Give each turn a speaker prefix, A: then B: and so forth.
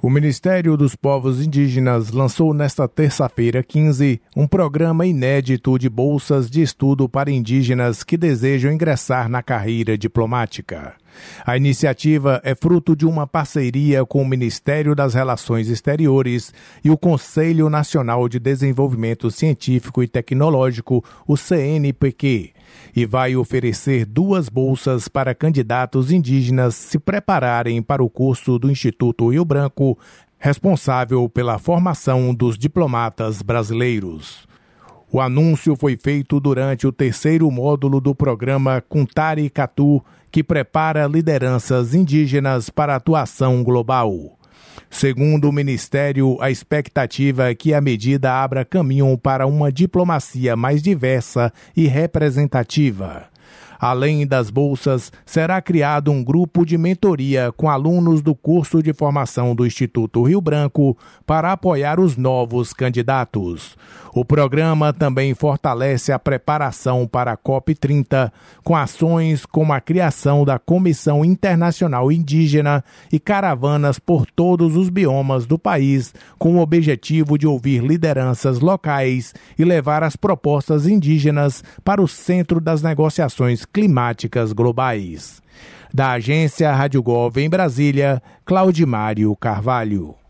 A: O Ministério dos Povos Indígenas lançou nesta terça-feira 15 um programa inédito de bolsas de estudo para indígenas que desejam ingressar na carreira diplomática. A iniciativa é fruto de uma parceria com o Ministério das Relações Exteriores e o Conselho Nacional de Desenvolvimento Científico e Tecnológico, o CNPq, e vai oferecer 2 bolsas para candidatos indígenas se prepararem para o curso do Instituto Rio Branco, responsável pela formação dos diplomatas brasileiros. O anúncio foi feito durante o 3º módulo do programa Kuntari Katu, que prepara lideranças indígenas para atuação global. Segundo o Ministério, a expectativa é que a medida abra caminho para uma diplomacia mais diversa e representativa. Além das bolsas, será criado um grupo de mentoria com alunos do curso de formação do Instituto Rio Branco para apoiar os novos candidatos. O programa também fortalece a preparação para a COP30, com ações como a criação da Comissão Internacional Indígena e caravanas por todos os biomas do país, com o objetivo de ouvir lideranças locais e levar as propostas indígenas para o centro das negociações climáticas globais. Da agência Rádio Gov em Brasília, Claudimário Carvalho.